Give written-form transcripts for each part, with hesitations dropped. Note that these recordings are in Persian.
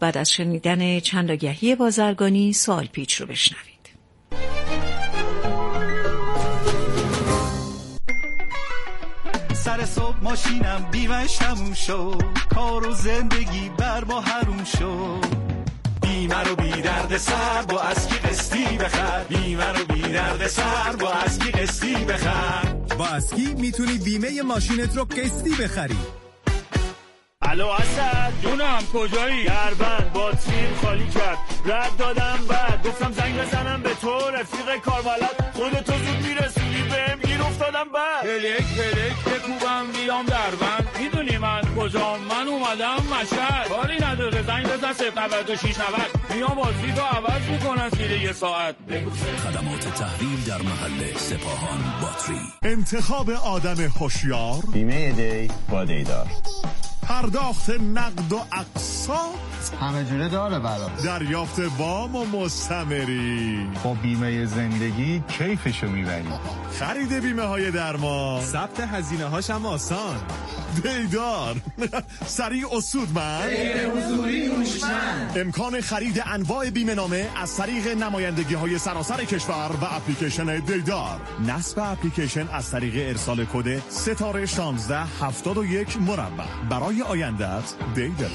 بعد از شنیدن چند آگهی بازرگانی سوال پیچ رو بشنوید. سر صبح ماشینم بیمش تموم شد، کار و زندگی بر ما حروم شد. بیمه رو بی درد سر با اسکی قسطی بخر، بیمه رو بی درد سر با اسکی قسطی بخر. با اسکی میتونی بیمه ماشینت رو قسطی بخری. الو اسد جونم کجایی؟ دربند باتریم خالی کرد، رد دادم بعد گفتم زنگ بزنم به تو رفیق کاربلد، خودتو زود میرسونی بهم گیر افتادم بعد هلک بکوبم بیام دربند، میدونی من کجام؟ من اومدم مشهد، کاری نداره زنگ بزن 09690 میام بازی تو عوض میکنن زیر یه ساعت. خدمات تحویل در محل سپاهان باتری. انتخاب آدم هوشیار، بیمه دی با دیدار، پرداخت نقد و اقساط همه جوره داره برام، دریافت وام و مستمری. با بیمه زندگی کیفشو میبری، خرید بیمه های درمان، ثبت هزینه هاش هم آسان. دیدار سریع و سودمند، غیر حضوری هوشمند. امکان خرید انواع بیمه نامه از طریق نمایندگی های سراسر کشور و اپلیکیشن دیدار. نصب اپلیکیشن از طریق ارسال کد *1671 مربع. برای آینده‌ات دیدار.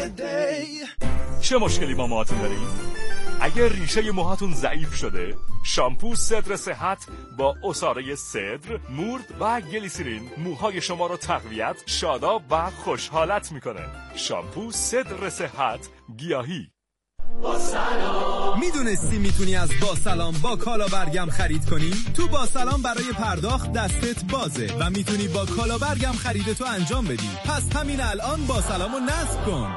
چه مشکلی با موهاتون دارین؟ اگر ریشه موهاتون ضعیف شده، شامپو صدر صحت با عصاره صدر، مورد و گلیسرین موهای شما رو تقویت، شاداب و خوشحالت میکنه. شامپو صدر صحت گیاهی. با سلام. میدونستی میتونی از با سلام با کالابرگم خرید کنی؟ تو با سلام برای پرداخت دستت بازه و میتونی با کالابرگم خریدتو انجام بدی. پس همین الان با سلامو نصب کن.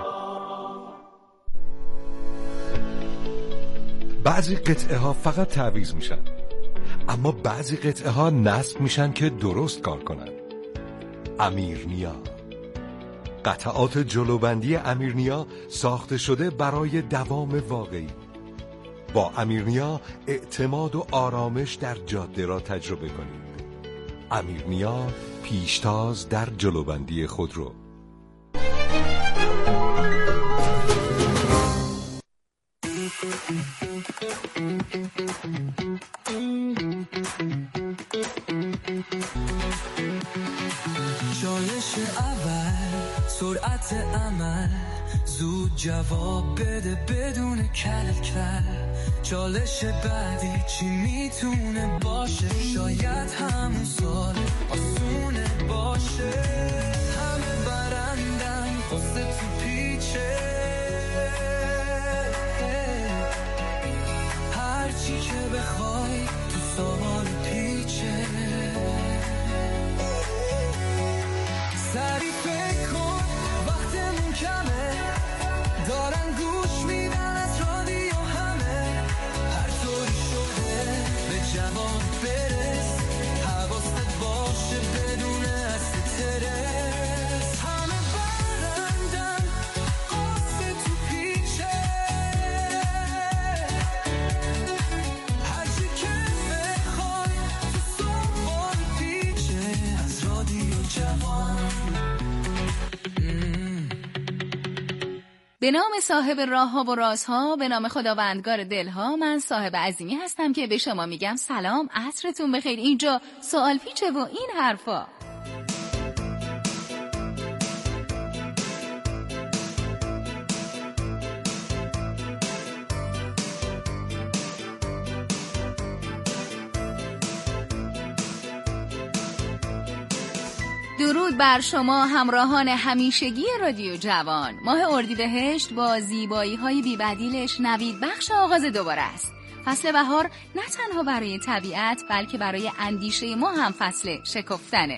بعضی قطعه ها فقط تعویض میشن، اما بعضی قطعه ها نصب میشن که درست کار کنن. امیرنیا، قطعات جلوبندی امیرنیا ساخته شده برای دوام واقعی. با امیرنیا اعتماد و آرامش در جاده را تجربه کنید. امیرنیا، پیشتاز در جلوبندی خودرو. چالش اول، سرعت عمل، زود جواب بده بدون کلکل. چالش بعدی چی میتونه باشه؟ شاید همون سال آسونه باشه. همه برندن قصه تو پیچه، هرچی که بخوای تو سوال پیچه. سری فکر کن وقتمون کمه، دارن گوش میدن از رادیو همه. هر طوری شده به جواب برس، حواست باشه بدون استرس. همه برندن قصه تو پیچه، هرچی که بخوای تو سوال پیچه. از رادیو جوان. به نام صاحب راه‌ها و رازها، به نام خداوندگار دلها، من صاحب عظیمی هستم که به شما میگم سلام، عصرتون بخیر. اینجا سوال پیچه و این حرفا. درود بر شما همراهان همیشگی رادیو جوان. ماه اردیبهشت با زیبایی‌های بی‌بدیلش نوید بخش آغاز دوباره است. فصل بهار نه تنها برای طبیعت بلکه برای اندیشه ما هم فصل شکفتنه.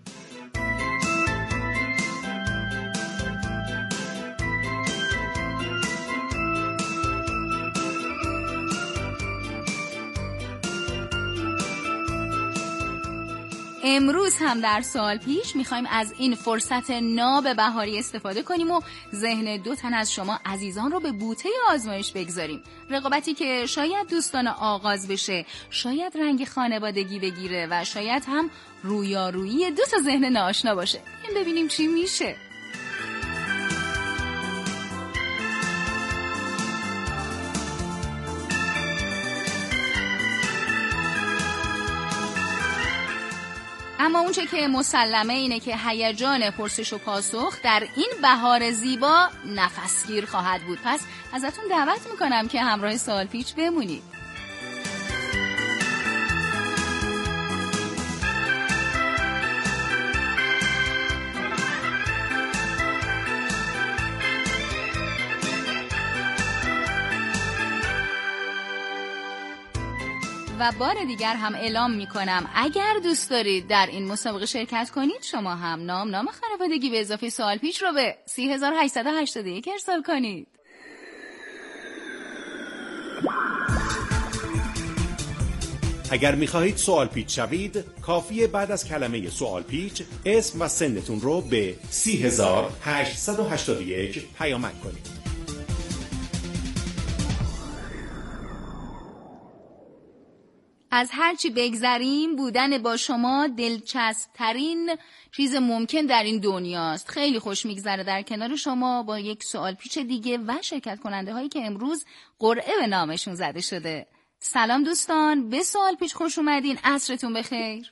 امروز هم در سوال پیش میخوایم از این فرصت ناب بهاری استفاده کنیم و ذهن 2 تن از شما عزیزان رو به بوته آزمایش بگذاریم. رقابتی که شاید دوستانه آغاز بشه، شاید رنگ خانوادگی بگیره و شاید هم رویارویی 2 تا ذهن ناآشنا باشه. این ببینیم چی میشه. اما اونچه که مسلمه اینه که هیجان پرسش و پاسخ در این بهار زیبا نفسگیر خواهد بود. پس ازتون دعوت میکنم که همراه سوال پیچ بمونید. و بار دیگر هم اعلام میکنم اگر دوست دارید در این مسابقه شرکت کنید شما هم نام خانوادگی به اضافه سوال پیچ رو به 3881 ارسال کنید. اگر میخواهید سوال پیچ شوید کافیه بعد از کلمه سوال پیچ اسم و سنتون رو به 3881 پیامک کنید. از هرچی بگذریم بودن با شما دلچسب ترین چیز ممکن در این دنیاست. خیلی خوش میگذره در کنار شما با یک سوال پیچ دیگه و شرکت کننده هایی که امروز قرعه به نامشون زده شده. سلام دوستان، به سوال پیچ خوش اومدین. عصرتون بخیر.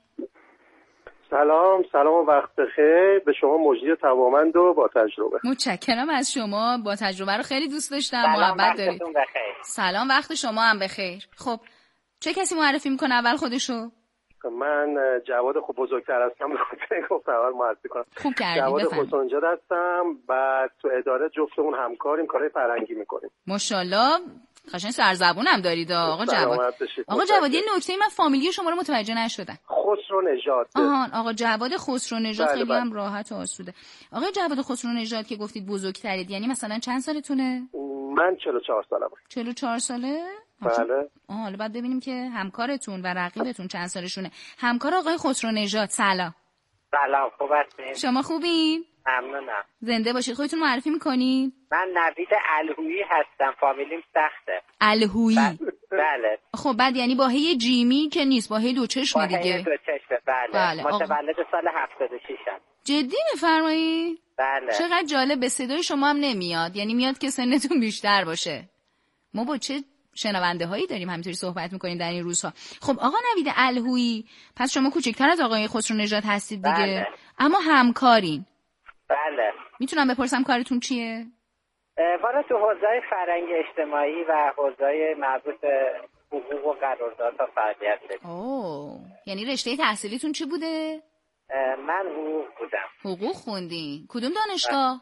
سلام و وقت بخیر به شما مجری توامند و با تجربه. متشکرم از شما، با تجربه رو خیلی دوست داشتم. محبت دارید. سلام، وقت شما هم بخیر. خب چه کسی معرفی میکنه اول خودشو؟ من جواد خوب بزرگتر هستم، گفتم اول معرفی کنم. خوب کردی. جواد خسرونژاد هستم، بعد تو اداره جفتمون همکاریم، کارهای فرهنگی میکنیم. ماشاءالله قشنگ سرزبونم دارید آقا جواد. آقا جواد یه نکته من فامیلی شما رو متوجه نشدم. خسرونژاد. آقا جواد خسرونژاد. خیلی هم راحت و آسوده. آقا جواد خسرونژاد که گفتید بزرگترید یعنی مثلا چند سالتونه؟ من 44 سالمه. 44 ساله؟ بله. حالا بعد ببینیم که همکارتون و رقیبتون چند سالشونه. همکار آقای خسرونژاد سلام. سلام، خوب هستین؟ شما خوبین؟ ممنونم. زنده باشید. خودتون معرفی میکنین؟ من نوید الهویی هستم، فامیلیم سخته. الهویی؟ بله. خب بعد یعنی با هی جیمی که نیست، با هی دو چشم دیگه. با هی دو چشم، بله. متولد سال 76م. جدی میفرمایی؟ بله. چقدر جالب، به صدای شما هم نمیاد، یعنی میاد که سنتون بیشتر باشه. ما با چه شنونده هایی داریم همینطوری صحبت میکنیم در این روزها. خب آقا نوید الهویی، پس شما کوچکتر از آقای خسرونژاد هستید دیگه. بله. اما همکارین. بله. میتونم بپرسم کارتون چیه؟ والا تو حوزه فرهنگ اجتماعی و حوزه مربوط به حقوق و قراردادها فعالیت دارم. اوه، یعنی رشته تحصیلیتون چی بوده؟ من حقوق بودم. حقوق خوندین؟ کدوم دانشگاه؟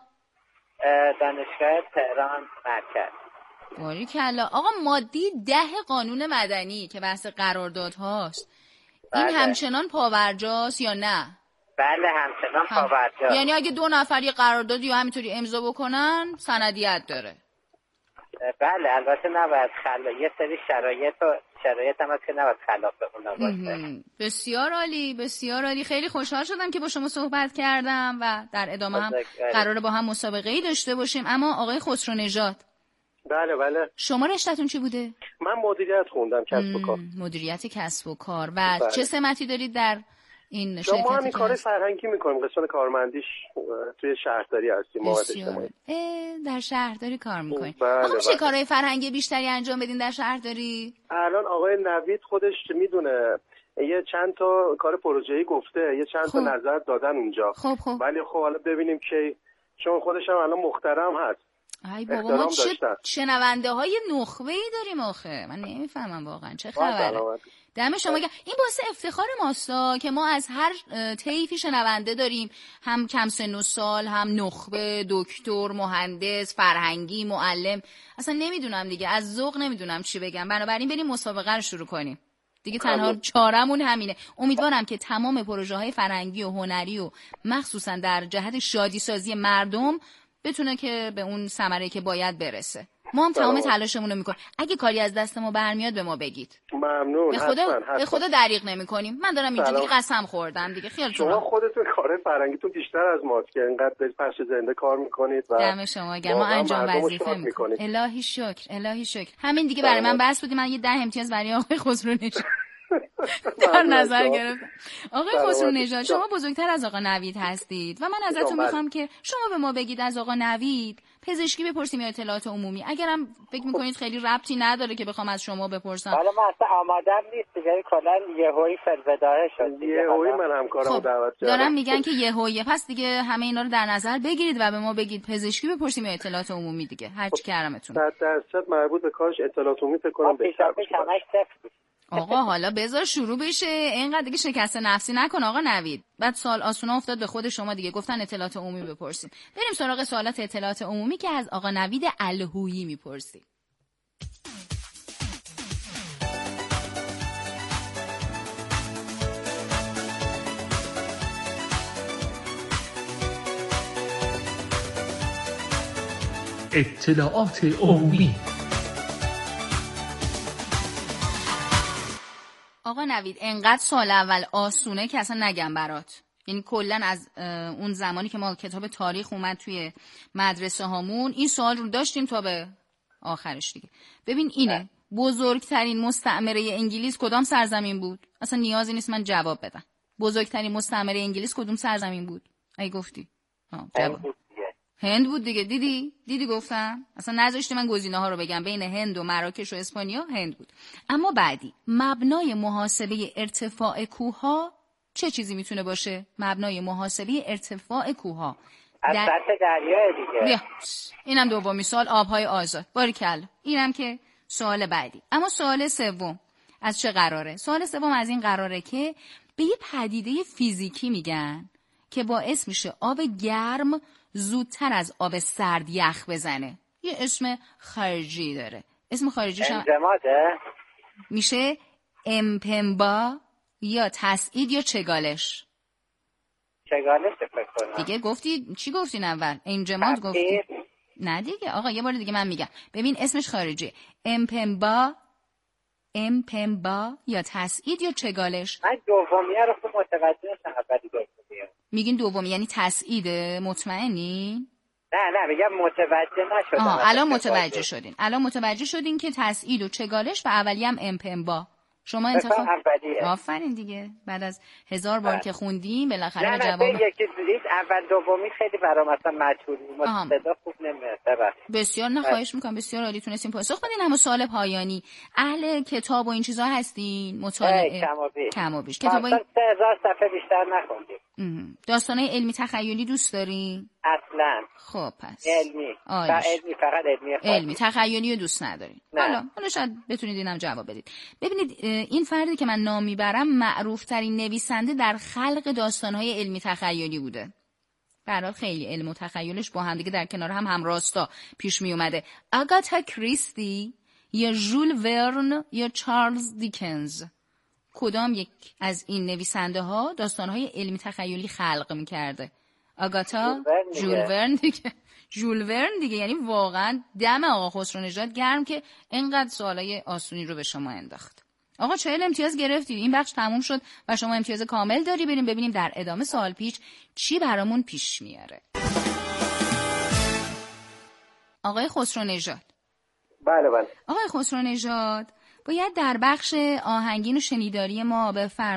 دانشگاه تهران مرکز. باریکلا. آقا مادی 10 قانون مدنی که بحث قراردادهاست، این همچنان پاورجاست یا نه؟ بله همچنان پاورجاست. یعنی اگه 2 نفر یه قراردادی یا همینطوری امضا بکنن سندیت داره؟ بله، البته نباید یه سری شرایط هم هست که نباید خلاف اونا باشه. بسیار عالی، بسیار عالی. خیلی خوشحال شدم که با شما صحبت کردم و در ادامه هم قراره با هم مسابقه‌ای داشته باشیم. اما آقای خسرونژاد، بله. شما رشته‌تون چی بوده؟ من مدیریت خوندم، کسب و کار. مدیریت کسب و کار. و چه سمتی دارید در این شرکتی؟ ما همین کار فرهنگی میکنیم، قسمت کارمندیش توی شهرداری هستیم. در شهرداری کار میکنید. بله. میشه کارهای فرهنگی بیشتری انجام بدین در شهرداری؟ الان آقای نوید خودش میدونه، یه چند تا کار پروژه‌ای گفته، یه چند تا نظر دادن اونجا. خب. ولی خب حالا ببینیم که چون خودش هم الان محترم هست. ای بابا، ما چه شنونده های نخبه‌ای داریم آخه. من نمیفهمم واقعا چه خبره. دم شما گرم. این باعث افتخار ماستا که ما از هر طیفی شنونده داریم، هم کم سن و سال، هم نخبه، دکتر، مهندس، فرهنگی، معلم. اصلا نمیدونم دیگه، از ذوق نمیدونم چی بگم. بنابراین بریم مسابقه رو شروع کنیم دیگه. تنها چارمون همینه. امیدوارم که تمام پروژه های فرهنگی و هنری و مخصوصا در جهت شادی سازی مردم بتونه که به اون ثمره که باید برسه. ما هم تمام تلاشمون رو میکنیم. اگه کاری از دست ما برمیاد به ما بگید. ممنون. به خدا دریغ نمیکنیم. من دارم اینجوری قسم خوردم دیگه. خیالتون شما خودتون کار فرهنگیتون بیشتر از ماست که اینقدر به پخش زنده کار میکنید و دم شما گرم. ما انجام وظیفه میکنیم. الهی شکر، الهی شکر. همین دیگه برای من بس بودی. من یه 10 امتیاز برای آقای خسرونژاد در نظر گرفتم. آقای خسرونژاد، شما بزرگتر از آقا نوید هستید و من ازتون میخوام که شما به ما بگید از آقا نوید پزشکی بپرسیم یا اطلاعات عمومی؟ اگرم فکر میکنید خیلی ربطی نداره که بخوام از شما بپرسم. حالا من اصلا آمادم نیست دیگه، کلا یهویی فلوداهه شد. یهویی من همکارمو دعوت کردم. دارم میگن که یهویی، پس دیگه همه اینا رو در نظر بگیرید و به ما بگید پزشکی بپرسیم یا اطلاعات عمومی دیگه. هر چی کردمتون. 100% مربوط به کارش اطلاعات عمومی فکر کنم بهتر باشه. آقا حالا بذار شروع بشه، اینقدر دیگه شکست نفسی نکن آقا نوید. بعد سوال آسونا افتاد به خود شما دیگه، گفتن اطلاعات عمومی بپرسیم. بریم سراغ سوالات اطلاعات عمومی که از آقا نوید الهویی میپرسیم. اطلاعات عمومی. آقا نوید انقدر سال اول آسونه که اصلا نگم برات. یعنی کلن از اون زمانی که ما کتاب تاریخ اومد توی مدرسه هامون این سوال رو داشتیم تا به آخرش دیگه. ببین اینه، بزرگترین مستعمره انگلیس کدام سرزمین بود؟ اصلا نیازی نیست من جواب بدم. بزرگترین مستعمره انگلیس کدوم سرزمین بود؟ ای گفتی جواب هند بود دیگه. دیدی گفتم اصلا نذاشتی من گزینه‌ها رو بگم، بین هند و مراکش و اسپانیا هند بود. اما بعدی، مبنای محاسبه ارتفاع کوه‌ها چه چیزی میتونه باشه؟ مبنای محاسبه ارتفاع کوه‌ها از سطح دریا دیگه. اینم دومی سوال، آبهای آزاد. باریکلا. اینم که سوال بعدی. اما سوال سوم از چه قراره؟ سوال سوم از این قراره که به یه پدیده فیزیکی میگن که باعث میشه آب گرم زودتر از آب سرد یخ بزنه. یه اسم خارجی داره. اسم خارجیش هم انزماده؟ میشه امپنبا یا تسعید یا چگالش. چگالش فکر کنم. دیگه گفتی چی گفتین اول؟ انجماد گفتی؟ نه دیگه آقا یه بار دیگه من میگم. ببین اسمش خارجی. امپنبا یا تسعید یا چگالش. من دومیه رو خوب متوجه نشدم. اولی گفتم. میگین دومی یعنی تسعیده؟ مطمئنی؟ نه میگم متوجه نشدم. الان متوجه شدین که تسعید و چگالش و اولی هم امپنبا. شما انتخاب آفرین دیگه. بعد از 1000 بار که خوندیم بالاخره به جواب یکی دید. اول دومی خیلی برام مثلا مجهول صدا خوب نمیاد. بسیار خواهش میکنم، بسیار عالی تونستین پاسخ بدین. اما سوال پایانی، اهل کتاب و این چیزا هستین؟ مطالعه کم و بیش کتابای 3000 صفحه بیشتر نخوندیم. داستانای علمی تخیلی دوست دارین؟ اصلا. خب پس علمی فقط علمی تخیلی رو دوست ندارین. حالا شاید بتونید اینم جواب بدید. ببینید این فردی که من نام میبرم معروف ترین نویسنده در خلق داستانهای علمی تخیلی بوده. به هر حال خیلی علم و تخیلش با هم دیگه در کنار هم راستا پیش می اومده. آگاتا کریستی یا ژول ورن یا چارلز دیکنز، کدام یک از این نویسنده ها داستانهای علمی تخیلی خلق میکرده؟ آگاتا، ژول ورن دیگه. ژول ورن دیگه. یعنی واقعا دم آقا خسرو گرم که اینقدر سوالای آسونی رو به شما انداخت. آقا 40 امتیاز گرفتید. این بخش تموم شد و شما امتیاز کامل داری. بریم ببینیم در ادامه سوال پیچ چی برامون پیش میاره. آقای خسرو نژاد. بله. آقای خسرو نژاد باید در بخش آهنگین و شنیداری ما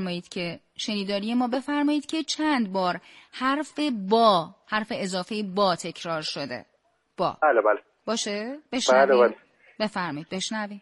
بفرمایید که چند بار حرف اضافه با تکرار شده. با. بله. باشه؟ بشنویم. بله. بفرمایید بشنویم.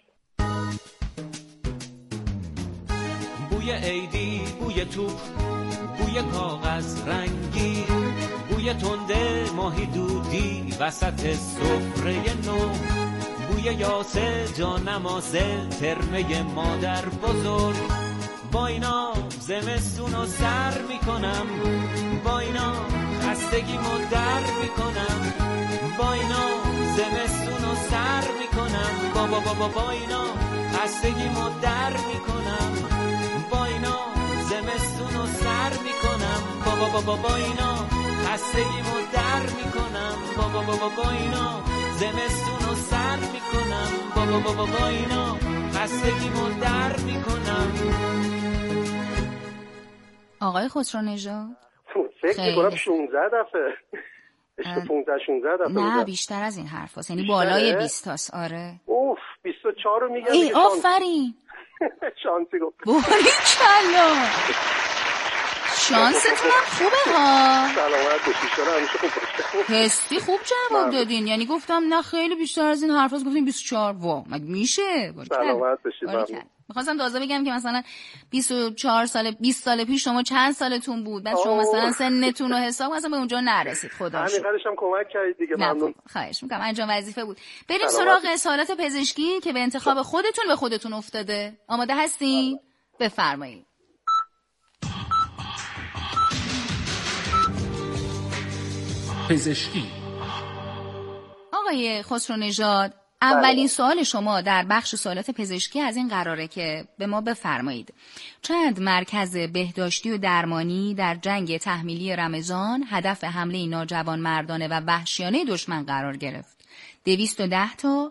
بوی عیدی، بوی توپ، بوی کاغذ رنگی، بوی تنده ماهی دودی وسط سفره نو، بوی یاسه جانمازه ترمه مادر بزرگ. با اینا زمستونو سر میکنم، با اینا خستگیمو در میکنم، با اینا زمستونو سر میکنم، با اینا خستگیمو در میکنم، با اینا زمستونو سر میکنم، با اینا خستگیمو در میکنم، با اینا زمستونو سر میکنم، با اینا خستگیمو در میکنم. آقای خسرو نژاد فکر میکنم 16 دفعه 15-16 دفعه. نه بیشتر از این حرف هست. یعنی بالای 20 تاست. آره. اوف 24 رو میگم. ای آفرین. شانسی گفت. باریکلا. شانستون خوبه ها. سلامت باشید. چرا همیشه خوب باشید. حسی خوب جواب دادین. یعنی گفتم نه خیلی بیشتر از این حرفاست، گفتین 24. وا مگه میشه؟ سلامت باشید. می‌خواستم تازه بگم که مثلا 24 سال 20 سال پیش شما چند سالتون بود، بعد شما مثلا سنتون رو حساب مثلا به اونجا نرسید. خدا شکر. همینقدرش هم کمک کردید دیگه. ممنون. خواهش می‌کنم. انجام وظیفه بود. بریم سراغ سوالات پزشکی که به انتخاب خودتون به خودتون افتاده. آماده هستین؟ بفرمایید. پزشکی. آقای خسرونژاد، اولین سوال شما در بخش سوالات پزشکی از این قراره که به ما بفرمایید چند مرکز بهداشتی و درمانی در جنگ تحمیلی رمضان هدف حمله ناجوانمردانه و وحشیانه دشمن قرار گرفت؟ 210 تا،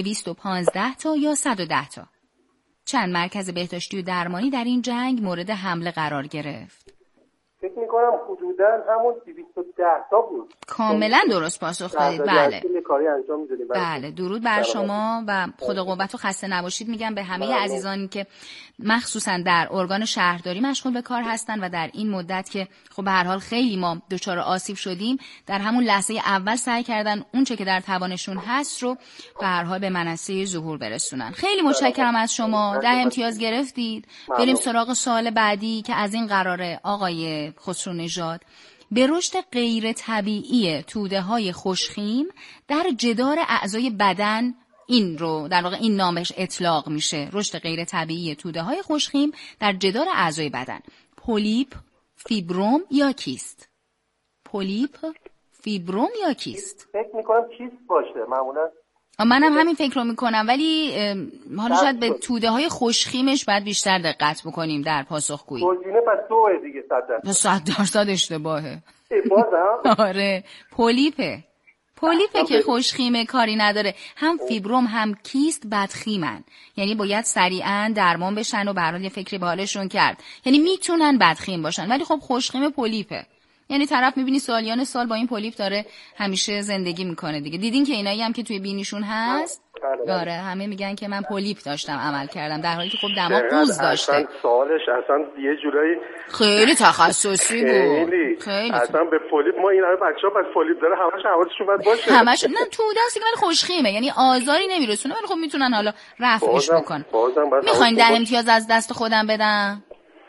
215 تا یا 110 تا؟ چند مرکز بهداشتی و درمانی در این جنگ مورد حمله قرار گرفت؟ فکر میکنم حدوداً همون 210 تا بود. کاملا درست پاسخ دادید. بله. کاری انجام میدونیم. بله درود بر شما و خدا قوت و خسته نباشید میگم به همه عزیزانی که مخصوصا در ارگان شهرداری مشغول به کار هستن و در این مدت که خب به هر حال خیلی ما دچار آسیب شدیم، در همون لحظه اول سعی کردن اون چه که در توانشون هست رو به هر حال به منصه ظهور برسونن. خیلی متشکرم از شما. 10 امتیاز گرفتید. بریم سراغ سوال بعدی که از این قراره آقای خسرونژاد. به رشد غیر طبیعی توده‌های خوشخیم در جدار اعضای بدن، این رو در واقع این نامش اطلاق میشه، رشد غیر طبیعی توده‌های خوشخیم در جدار اعضای بدن. پولیپ، فیبروم یا کیست؟ پولیپ، فیبروم یا کیست؟ فکر میکنم کیست باشه معمولا. منم همین فکر رو میکنم، ولی حالا شاید به توده‌های خوشخیمش باید بیشتر دقت بکنیم در پاسخگویی. گزینه پس 2 دیگه 100% اشتباهه. بازم؟ آره پولیپه که خوشخیمه، کاری نداره. هم فیبروم هم کیست بدخیمن، یعنی باید سریعا درمان بشن و به هر حال یه فکری به حالشون کرد. یعنی میتونن بدخیم باشن ولی خب خوشخیم پولیپه. یعنی طرف میبینی سالیان سال با این پولیپ داره همیشه زندگی میکنه دیگه. دیدین که اینایی هم که توی بینیشون هست؟ آره همه میگن که من پولیپ داشتم عمل کردم، در حالی که خب دماغ قوز داشته. اصلا سوالش اصلا یه جورایی خیلی تخصصی بود. خیلی اصلا به پولیپ ما این همه بچه‌ها بعد پولیپ داره همش حواسشون باید باشه. همش نه توده است که ولی خوشخیمه، یعنی آزاری نمیرسونه ولی خب میتونن حالا رفعش بکنن. میخواین 10 امتیاز از دست خودم بدم؟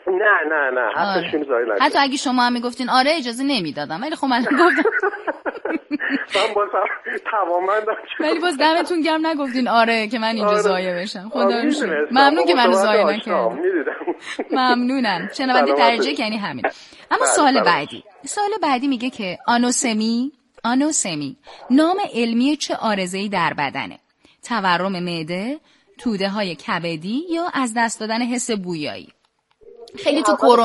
نه حقشون زایی نکنه. حتی اگه شما هم میگفتین آره اجازه نمیدادم، ولی خب من گفتم من بازم توانمندم، ولی باز دمتون گرم نگفتین آره که من اینجا ضایع بشم. خدا رو شکر. ممنون که منو ضایع نکردین. ممنونم. شنونده درجه که یعنی همین. اما سوال بعدی میگه که آنوسمی نام علمی چه عارضه‌ای در بدنه؟ تورم معده، توده‌های کبدی یا از دست دادن حس بویایی؟ خیلی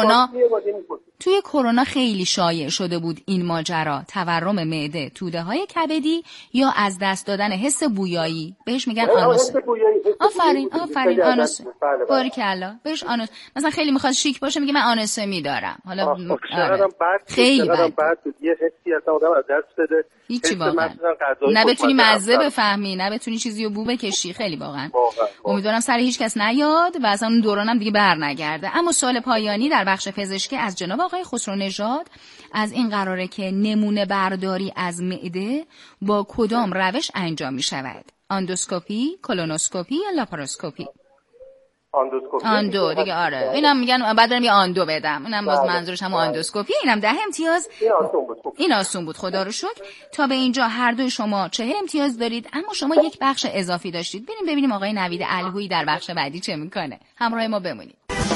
توی کرونا خیلی شایع شده بود این ماجرا، تورم معده، توده‌های کبدی یا از دست دادن حس بویایی. بهش میگن آنوس. آفرین آنوس. باریکلا. بهش آنوس. مثلا خیلی میخواد شیک باشه میگه من آنوسمی دارم. حالا خیلی بد. یه حسی از آدم از دست بده. هیچی واقعا. نه بتونی مزه بفهمی، نه بتونی چیزی رو بو بکشی. خیلی واقعا. امیدوارم سر هیچ کس نیاد و اصلا اون دورانم دیگه بر نگرده. اما سوال پایانی در بخش پزشکی از جناب آقای خسرونژاد از این قراره که نمونه برداری از معده با کدام روش انجام می شود؟ اندوسکوپی، کولونوسکوپی یا لاپاروسکوپی؟ آندو دیگه. آره اینم میگن بعد برم یه آندو بدم، اینم باز منظورش هم اندوسکوپی. اینم 10 امتیاز. این آسون بود خدا رو شکر. تا به اینجا هر دوی شما 40 امتیاز دارید، اما شما یک بخش اضافی داشتید. بریم ببینیم آقای نوید الهویی در بخش بعدی چه میکنه. همراه ما بمونید.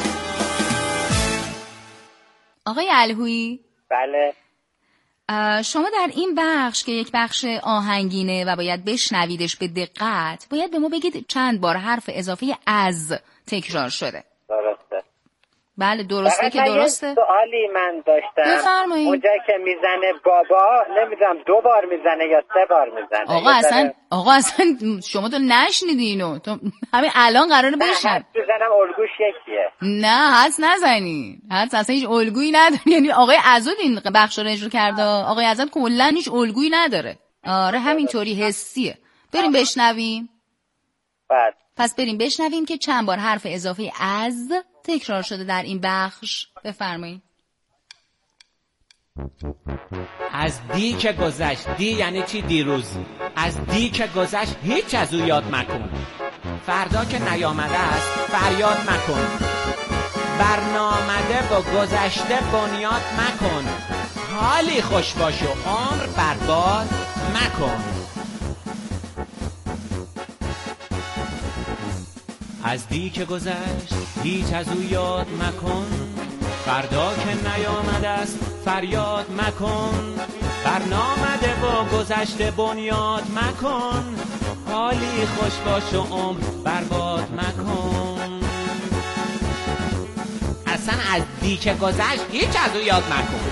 آقای الهویی. بله. شما در این بخش که یک بخش آهنگینه و باید بشنویدش به دقت، باید به ما بگید چند بار حرف اضافه از تکرار شده. درسته. بله درسته که درسته. یه سوالی من داشتم. بفرمایید. اونجا که میزنه بابا نمیدونم 2 بار میزنه یا 3 بار میزنه. آقا اصلا شما تو نشنیدی اینو. تو همین الان قراره بشنوی. بزنم الگوش یکیه. نه حدس نزنی. حدس اصلا هیچ الگویی نداره. یعنی آقای عزاد این بخش رو اجرا کرده. آقای عزاد کلا هیچ الگویی نداره. آره همینطوری حسیه. بریم بشنویم. بعد پس بریم بشنویم که چند بار حرف اضافه از تکرار شده در این بخش. بفرمایید. از دی که گذشت، دی یعنی چی؟ دیروز. از دی که گذشت هیچ از او یاد مکن، فردا که نیامده است فریاد مکن، برنامده و گذشته بنیاد مکن، حالی خوش باش و عمر برباد مکن. از دی که گذشت هیچ از او یاد مکن، فردا که نیامده است فریاد مکن، برنامده و گذشته بنیاد مکن، حالی خوش باش و عمر برباد مکن. اصلا از دی که گذشت هیچ از او یاد مکن،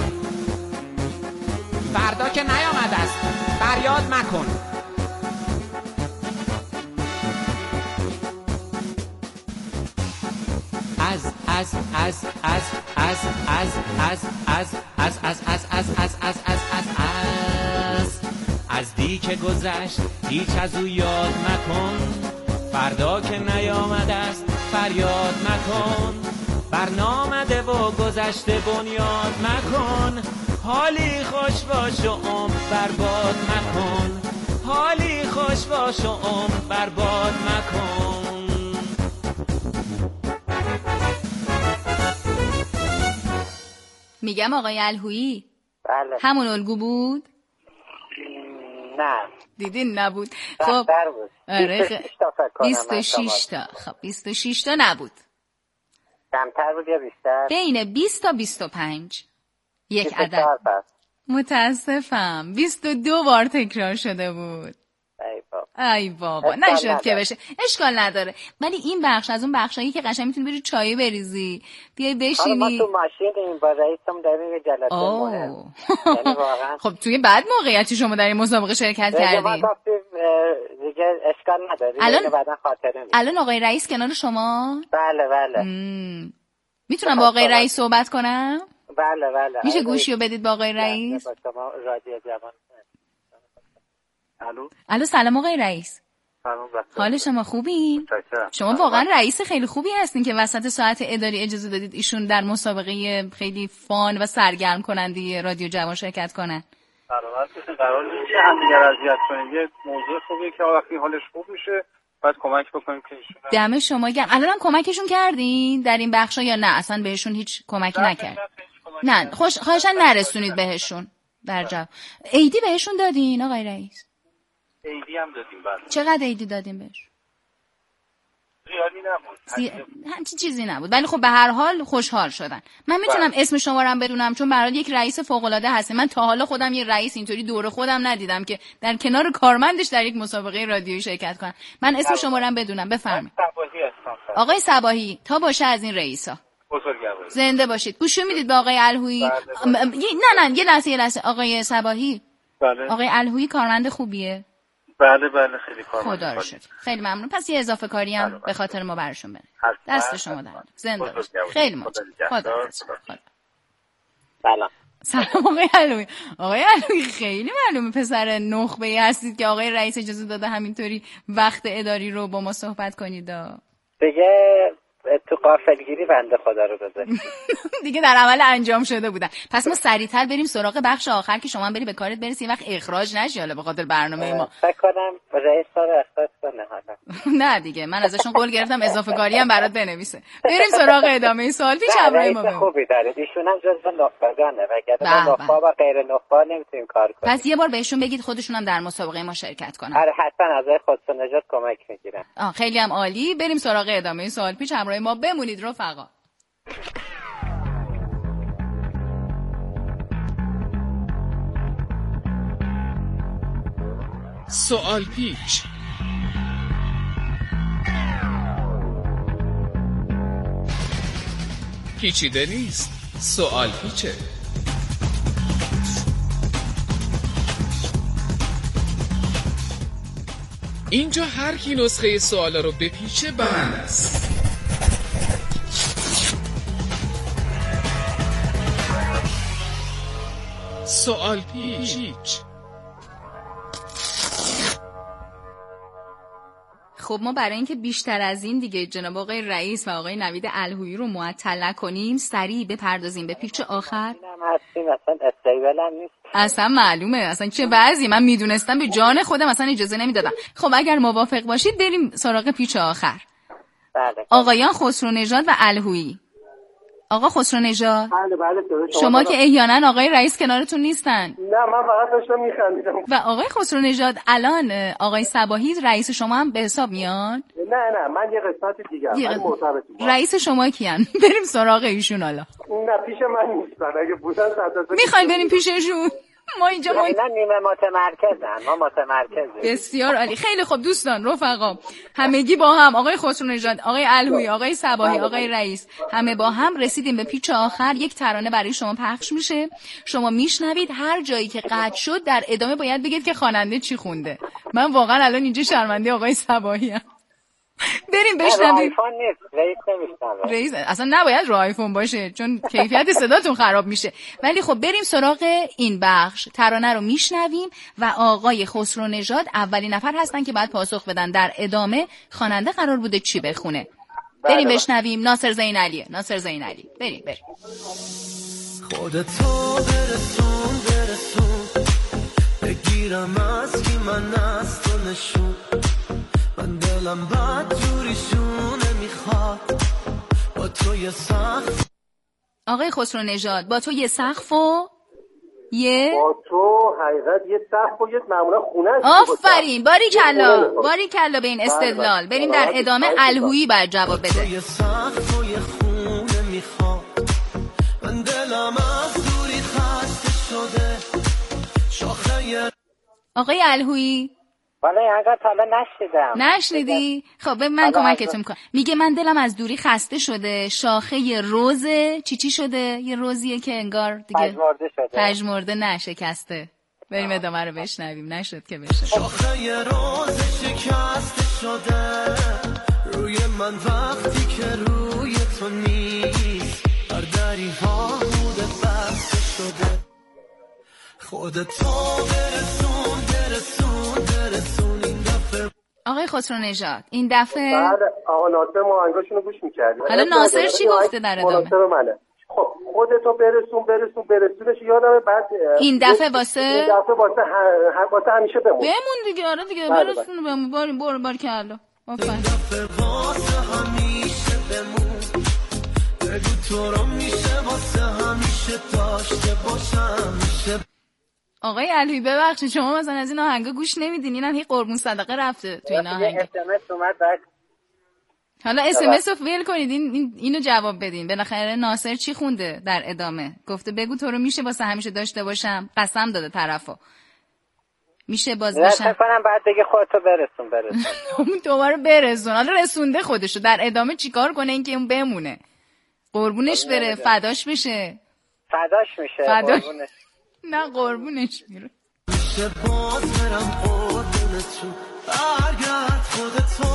فردا که نیامده است فریاد مکن. از دی که گذشت هیچ از او یاد مکن، فردا که نیامده است فریاد مکن، برنامده و گذشته بنیاد مکن، حالی خوش باش و عمر برباد مکن، حالی خوش باش و عمر برباد مکن. میگم آقای الهویی. بله. همون الگو بود؟ نه. دیدین نبود. خب آره 26 تا. خب 26 تا نبود. کمتر بود یا بیشتر؟ بین 20 تا 25. یک عدد. متاسفم 22 بار تکرار شده بود. ای بابا نشد که بشه. اشکال نداره. ولی این بخش از اون بخشایی که قشنگ میتونی بری چای بریزی، بیای بشینی. ما تو ماشینیم با رئیسم داریم یه جلسه مهم. یعنی واقعا خب توی بعد موقعیتی شما در این مسابقه شرکت کردین. ما گفتیم دیگه اشکال نداره. بعدا خاطره میگم. الان آقای رئیس کنار شما؟ بله بله. میتونم با آقای رئیس صحبت کنم؟ بله بله. میشه گوشیو بدید با آقای رئیس؟ شما رادیو جوان. الو سلام آقای رئیس. حال شما خوبین؟ شما واقعا رئیس خیلی خوبی هستین که وسط ساعت اداری اجازه دادید ایشون در مسابقه خیلی فان و سرگرم کننده رادیو جوان شرکت کنن. قرار نیست همدیگر اذیت کنیم. یه موضوع خوبیه که وقتی حالش خوب میشه بعد کمک بکنیم که ایشون. دم شما گرم. الانم کمکشون کردین در این بخشا یا نه اصلا بهشون هیچ کمکی نکرد؟ نه خواهشاً نرسونید بهشون. در جواب ایدی بهشون دادین آقای رئیس؟ ایدی هم دادیم. بله. چقدر ایدی دادیم بهش؟ زیادی نبود. همچین چیزی نبود. ولی خب به هر حال خوشحال شدن. من میتونم اسم شما رو هم بدونم چون برای یک رئیس فوق العاده هستم. من تا حالا خودم یه رئیس اینطوری دور خودم ندیدم که در کنار کارمندش در یک مسابقه رادیویی شرکت کنه. من اسم شما رو هم بدونم. بفرمایید. آقای صباحی تا باشه از این رئیسا. زنده باشید. گوش میدید به آقای الهویی؟ نه یه لحظه آقای صباحی. بله. آقای الهویی کارمند خوبیه؟ بله خیلی کارمند. خدا رو شکر. خیلی ممنون. پس یه اضافه کاری هم به خاطر ما براشون بده. دست شما در. زنده باشید. خیلی متشکرم. خدا. سلام آقای الهویی. آقای الهویی خیلی معلومه پسر نخبه‌ای هستید که آقای رئیس اجازه داده همینطوری وقت اداری رو با ما صحبت کنید. دیگه تو غافلگیری بنده خدا رو بذارید. دیگه در عمل انجام شده بودن. پس ما سریعتر بریم سراغ بخش آخر که شما بری به کارت برسی وقت اخراج نشی حالا به خاطر برنامه ما. فکر کنم رئیس رو اخراج کنه حالا. نه دیگه من ازشون قول گرفتم اضافه کاری هم برات بنویسه. بریم سراغ ادامه سوال پیش همراه ما. خوبی داره. ایشون هم جزو نخبگانه وگرنه نخبا و غیر نخبا نمیتونیم کار کنیم. پس یه بار بهشون بگید خودشون هم در مسابقه ما شرکت کنن. آره حتما ازای خودشون نجات کمک میگیرن. خیلی هم عالی. بریم سراغ ادامه سوال پیش همراه ما بمونید رفقا. سوال پیچ. پیچیده نیست، سوال پیچه. اینجا هر کی نسخه سوالا رو بپیچه برنده است. سوال پیچ. خب ما برای اینکه بیشتر از این دیگه جناب آقای رئیس و آقای نوید الهویی رو معطل نکنیم سریع بپردازیم به پیچ آخر. اصلا معلومه، اصلا چه بعضی من میدونستم به جان خودم اصلا اجازه نمیدادم. خب اگر موافق باشید بریم سراغ پیچ آخر. بله. آقایان خسرونژاد و الهویی. آقا خسرونژاد، بله شما که احیانا آقای رئیس کنارتون نیستن. نه من فقط داشتم میخندیدم. و آقای خسرونژاد الان آقای صباحی رئیس شما هم به حساب میان؟ نه من یه قسمت دیگه رئیس شما کیان؟ بریم سراغ ایشون حالا. نه پیش من نیستن، اگه بودن میخواین بریم پیششون؟ ما اینجا نیمه متمرکزن، ما متمرکزیم. بسیار عالی. خیلی خوب دوستان، رفقا، همگی با هم، آقای خسرونژاد، آقای الهویی، آقای صباحی، آقای رئیس، همه با هم رسیدیم به پیچ آخر. یک ترانه برای شما پخش میشه، شما میشنوید، هر جایی که قطع شد در ادامه باید بگید که خواننده چی خونده. من واقعا الان اینجا شرمنده آقای صباحی ام. بریم بشنویم. آیفون نیست، رئیس نمیشنوه. رئیس اصلا نباید رو آیفون باشه چون کیفیت صداتون خراب میشه. ولی خب بریم سراغ این بخش. ترانه رو میشنویم و آقای خسرونژاد اولین نفر هستن که باید پاسخ بدن. در ادامه خواننده قرار بوده چی بخونه. بریم بشنویم. ناصر زینعلیه. ناصر زینعلی. بریم. خودتو برسون بگیرم از کی من از تو نشون، من دلم بد جوریشونه میخواد با تو یه سقف. آقای خسرونژاد با تو یه سقف و با تو حقیقت یه سقف و یه معمولا خونه است. آفرین، باریکلا به این استدلال. بریم در ادامه. الهویی بر جواب بده. یه سقف و یه خونه میخواد، من دلم از دوری خسته شده شاخه. آقای الهویی ولی انقدر حالا نشنیدی؟ خب من کمکتون میکنم. میگه من دلم از دوری خسته شده، شاخه روزه چی شده؟ یه روزیه که انگار دیگه پژمرده نشکسته. بریم ادامه رو بشنویم. نشد که بشه. شاخه روز شکسته شده روی من وقتی که روی تو نیست، هر دری ها بوده بسته شده. خودتو برسون این دفعه. آقای خسرونژاد این دفعه بعد آقا ناصر ما آهنگاشونو گوش می‌کردیم. حالا ناصر چی گفته در ادامه؟ ناصر منه. خب خودتو برسونش یادمه. بعد این دفعه واسه همیشه بمون دیگه. آره دیگه برسون بمون. بار کلا. آفرین. واسه همیشه بمون، بگو تو رو میشه واسه همیشه داشته باشم. میشه آقای الهویی ببخشید شما مثلا از این آهنگا گوش نمیدین؟ اینم هی قربون صدقه رفته تو این آهنگ. SMS اومد بعد حالا SMS رو ول کنید، اینو جواب بدین. بالاخره ناصر چی خونده در ادامه؟ گفته بگو تو رو میشه واسه همیشه داشته باشم. قسم داده طرفو. میشه باز بشم. فکر کنم بعد دیگه خودتو برسون. اون دوباره برسون. حالا رسونده خودشو. در ادامه چیکار کنه اینکه اون بمونه؟ قربونش بره، فداش بشه. نه قربونش میره. میشه باز برم قربونتون، برگرد خودتو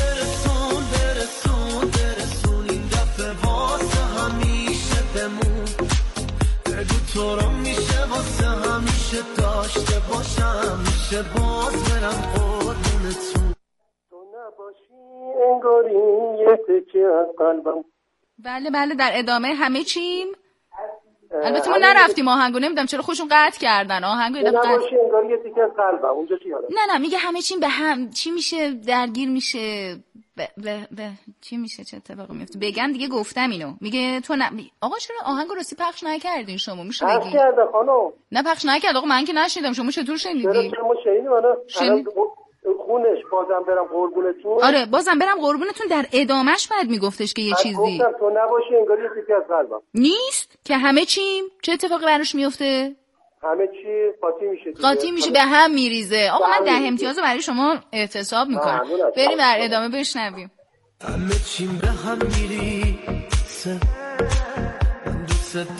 برسون این دفعه واسه همیشه بمون، بگو تو رو میشه واسه همیشه داشته باشم. میشه باز برم قربونتون، تو نباشی انگاری یه تکه از قلبم. بله در ادامه همه چیم. البته ما نرفتیم آهنگو، نمیدونم چرا خوشون قطع کردن آهنگو. نباشی انگار یه تیکه از قلبم. اونجا چی یادم؟ نه میگه همه چیم به هم چی میشه، درگیر میشه چی میشه، چه اتفاقی میفته. بگم دیگه گفتم اینو. میگه تو آقا چرا آهنگو راستی پخش نکردین شما؟ میشه بگی؟ پخش کرده خانم. نه پخش نکرد آقا، من که نشنیدم. شما چطور شنیدی؟ چرا ما شنیدیم. خونش بازم برم قربونتون. آره بازم برم قربونتون. در ادامش بعد میگفتش که یه چیزی گفتم تو نباشی انگار یه تیکه از قلبم. نیست که همه چیم. چه اتفاقی براش میفته؟ همه چی قاطی میشه به هم میریزه. آقا من 10 امتیاز برای شما احتساب میکنم. بریم در ادامه بشنویم. همه چیم به هم میریزه، من دوست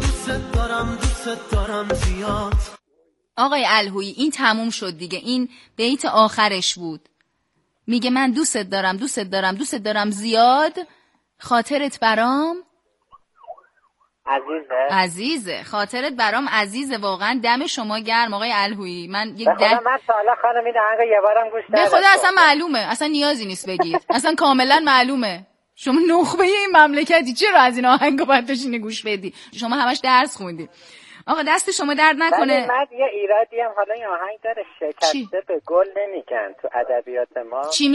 دارم زیاد. آقای الهویی این تموم شد دیگه. این بیت آخرش بود. میگه من دوست دارم زیاد، خاطرت برام عزیزه، خاطرت برام عزیزه، واقعا دم شما گرم آقای الهویی. من یک من سالا خانم این آهنگو یه بارم گوش به خدا اصلا معلومه، اصلا نیازی نیست بگید، اصلا کاملا معلومه شما نخبه این مملکتی، چرا از این آهنگو باید بشینی گوش بدی؟ شما همش درس خوندی. آقا دست شما درد نکنه. من یه ایرادی هم حالا این آهنگ داره، شکسته به گل نمیگن تو ادبیات ما. چی